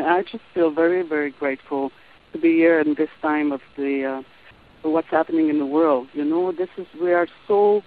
I just feel very, very grateful to be here in this time of the what's happening in the world. We are so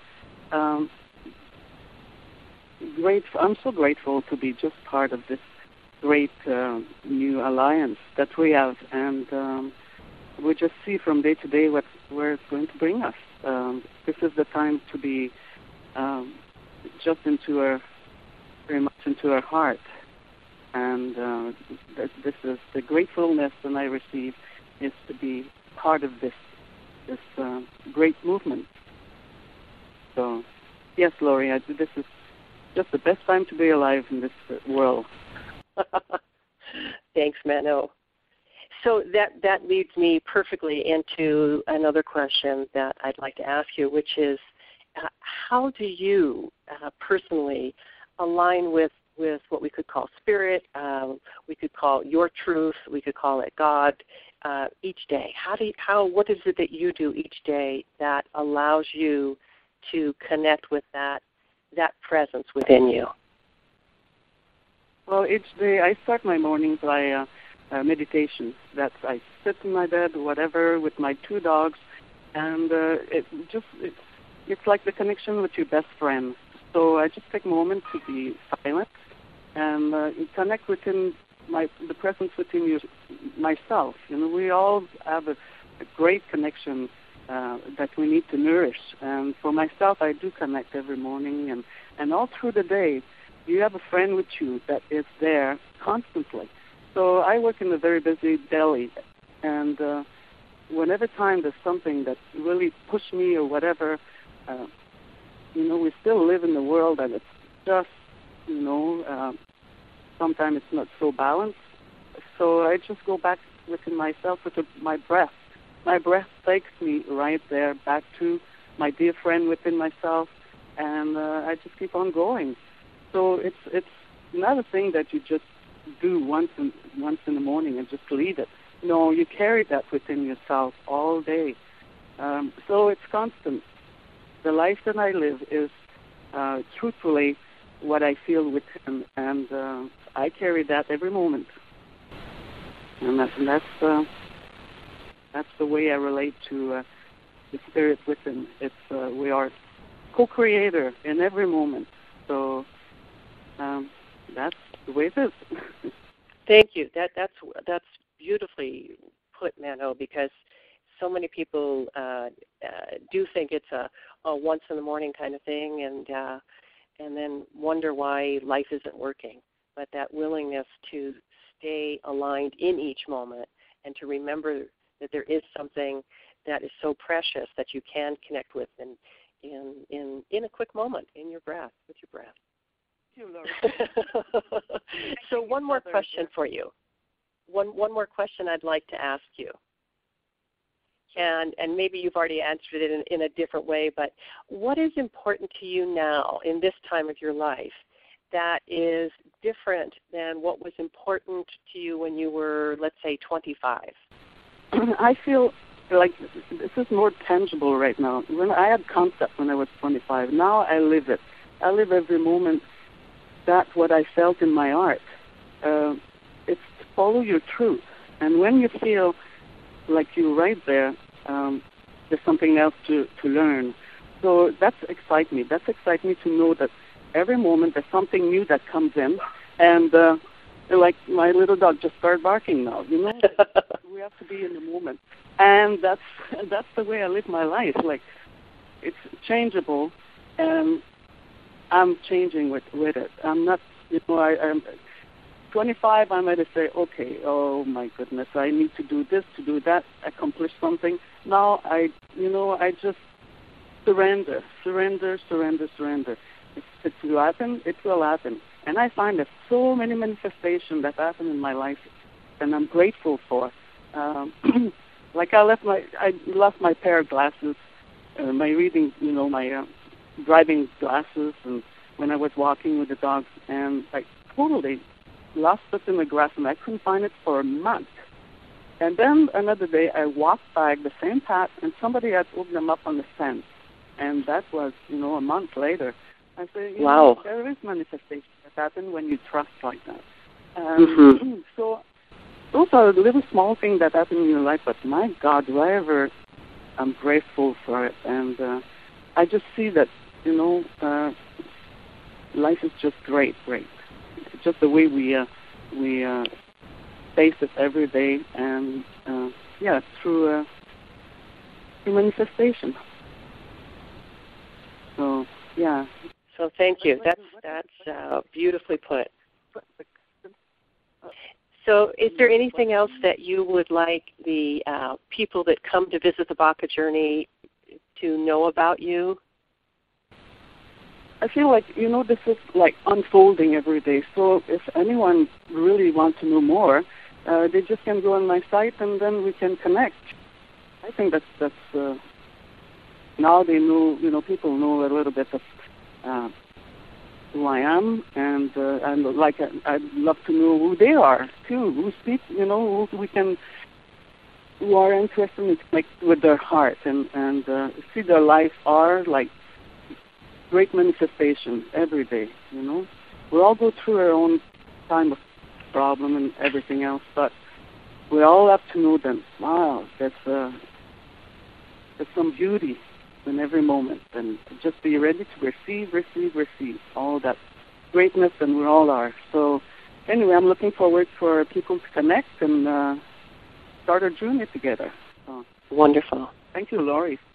grateful. I'm so grateful to be just part of this great new alliance that we have, and we just see from day to day where it's going to bring us. This is the time to be just very much into our heart, and this is the gratefulness that I receive is to be part of this great movement. So, yes, Lori, this is just the best time to be alive in this world. Thanks, Mano. So that leads me perfectly into another question that I'd like to ask you, which is, how do you personally align with what we could call spirit, we could call your truth, we could call it God, each day? What is it that you do each day that allows you to connect with that presence within you? Well, each day I start my mornings by meditation. That's I sit in my bed, whatever, with my 2 dogs, and it's like the connection with your best friend. So I just take a moment to be silent and connect within the presence within myself. We all have a great connection that we need to nourish. And for myself, I do connect every morning, and all through the day, you have a friend with you that is there constantly. So I work in a very busy deli, and whenever time there's something that really pushed me or whatever, we still live in the world, and it's just, sometimes it's not so balanced. So I just go back within myself with my breath. My breath takes me right there back to my dear friend within myself, and I just keep on going. So it's not a thing that you just do once in the morning and just leave it. No, you carry that within yourself all day. So it's constant. The life that I live is truthfully what I feel within, and I carry that every moment. And that's the way I relate to the spirit within. We are co-creator in every moment. So that's the way it is. Thank you. That's beautifully put, Mano, because so many people do think it's a once in the morning kind of thing, and then wonder why life isn't working. But that willingness to stay aligned in each moment and to remember that there is something that is so precious that you can connect with in a quick moment, in your breath, with your breath. Thank you, Laura. So one more question for you. One more question I'd like to ask you. And maybe you've already answered it in a different way, but what is important to you now in this time of your life that is different than what was important to you when you were, let's say, 25? I feel like this is more tangible right now. When I had concept when I was 25, now I live it. I live every moment. That's what I felt in my art. It's to follow your truth. And when you feel like you're right there, there's something else to learn. So that's excites me. That excites me to know that every moment there's something new that comes in. And like my little dog just started barking now. We have to be in the moment. And that's the way I live my life. Like, it's changeable, and I'm changing with it. I'm not, I'm 25, I might say, okay, oh my goodness, I need to do this, to do that, accomplish something. Now I just surrender. If it will happen, it will happen. And I find there's so many manifestations that happen in my life, and I'm grateful for. Like I lost my pair of glasses, my reading, my driving glasses, and when I was walking with the dogs, and I totally lost it in the grass, and I couldn't find it for a month. And then another day, I walked back the same path, and somebody had opened them up on the fence, and that was, a month later. I said, wow. There is manifestation that happen when you trust like that. So just a little small thing that happened in your life, but my God, do I ever, I'm grateful for it. And I just see that, life is just great. It's just the way we face it every day, and through manifestation. So yeah. So thank you. That's beautifully put. So is there anything else that you would like the people that come to visit the Baka Journey to know about you? I feel like, this is like unfolding every day. So if anyone really wants to know more, they just can go on my site and then we can connect. I think that's now they know, people know a little bit of who I am, and I'd love to know who they are too. Who speak, who are interested in connect with their heart and see their life are like great manifestations every day. We all go through our own time of problem and everything else, but we all have to know that there's some beauty in every moment, and just be ready to receive all that greatness, and we all are. So anyway, I'm looking forward for people to connect and start our journey together. So, wonderful. Thank you, Laurie.